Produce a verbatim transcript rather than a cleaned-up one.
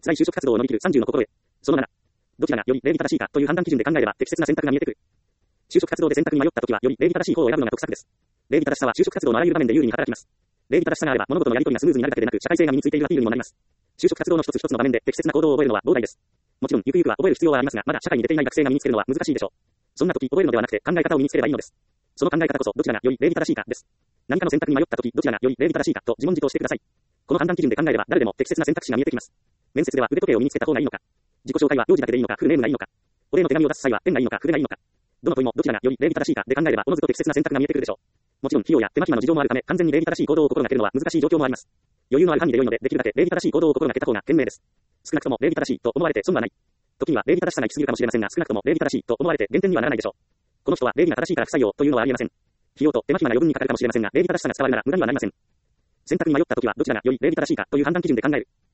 辛い就職活動を乗り切るさんじゅうの心得。そのなな。どちらがより礼儀正しいかという判断基準で考えれば適切な選択が見えてくる。就職活動で選択に迷ったときはより礼儀正しい方を選ぶのが得策です。礼儀正しさは就職活動のあらゆる場面で有利に働きます。礼儀正しさがあれば物事のやり取りがスムーズになるだけでなく社会性が身についているアピールにもなります。就職活動の一つ一つの場面で適切な行動を覚えるのは膨大です。もちろんゆくゆくは覚える必要はありますが、まだ社会に出ていない学生が身につけるのは難しいでしょう。そんな時覚えるのではなくて考え方を身につければいいのです。その考え方こそどちらがより礼儀正しいかです。何かの選択に迷った時どちらがより礼儀正しいかと自問自答してください。この判断基準で考えれば誰でも適切な選択肢が見えてきます。面接では腕時計を身につけた方がいいのか、自己紹介は名字だけでいいのかフルネームがいいのか、お礼の手紙を出す際はペンがいいのか筆がいいのか、どの問いもどちらがより礼儀正しいかで考えればおのずと適切な選択が見えてくるでしょう。もちろん費用や手間暇の事情もあるため完全に礼儀正しい行動を心がけるのは難しい状況もあります。余裕のある範囲で良いのでできるだけ礼儀正しい行動を心がけた方が賢明です。少なくとも礼儀正しいと思われて損はない。時には礼儀正しさが行き過ぎるかもしれませんが少なくとも礼儀正しいと思われて減点にはならないでしょう。この人は礼儀が正しいから不採用というのはありえません。費用と手間暇が余分にかかるかもしれませんが礼儀正しさが伝わるなら無駄にはなりません。選択に迷った時はどちらがより礼儀正しいかという判断基準で考える。